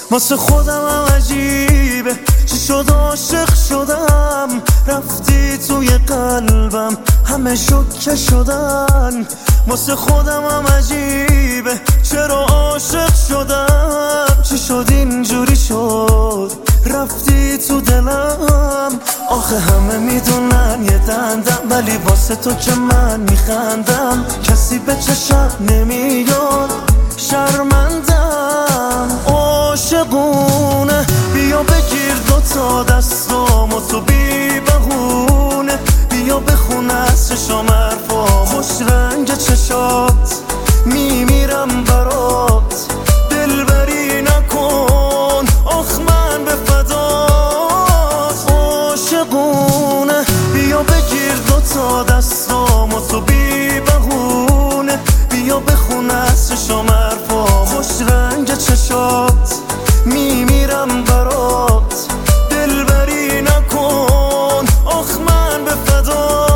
واسه خودم هم عجیبه چی شد عاشق شدم، رفتی توی قلبم همه شوکه شدن. واسه خودم هم عجیبه چرا عاشق شدم، چی شد اینجوری شد رفتی تو دلم. آخه همه میدونن یه دندم، ولی واسه تو که من میخندم. کسی به چشم نمیاد شرمندم. عاشقونه بیا بگیر دوتا دستامو تو بی بهونه، بیا بخون از چشام حرفا خوش رنگ چشات، میمیرم برات دلبری نکن آخ من به فدات. عاشقونه بیا بگیر دوتا دستامو تو بی بهونه، بیا بخون از چشام حرفا خوش رنگ چشات، میمیرم برات دلبری نکن آخ من به فدات.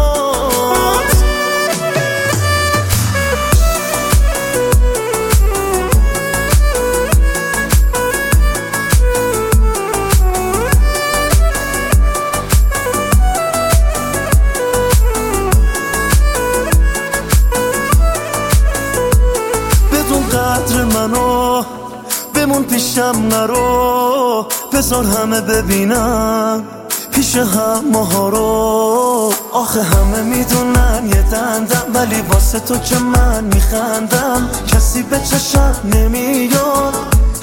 بدون قدر منو بمون پیشم نرو، بذار همه ببینن پیش هم ماها رو. آخه همه میدونن یه دندم، ولی واسه تو که من میخندم. کسی به چشم نمیاد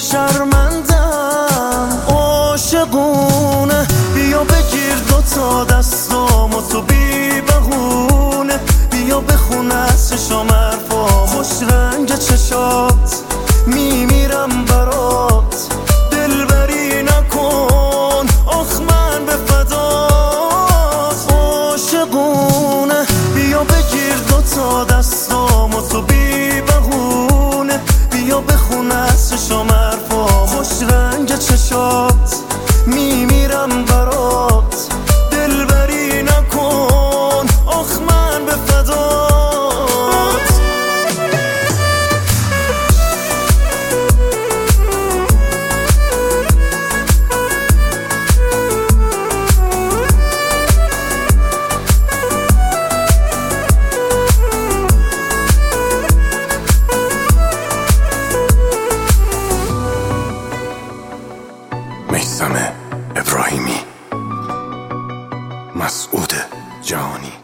شرمندم. عاشقونه بیا بگیر دوتا دستامو تو بی بهونه، بیا بخون از چشام حرفا خوش رنگ چشات، میمیرم برات دلبری نکن آخ من به فدات. عاشقونه بیا بگیر دوتا دستامو تو بی بهونه، بیا بخون از چشام حرفا خوش رنگ چشات، میمیرم برات دلبری نکن آخ من به فدات. میثم ابراهیمی، مسعود جهانی.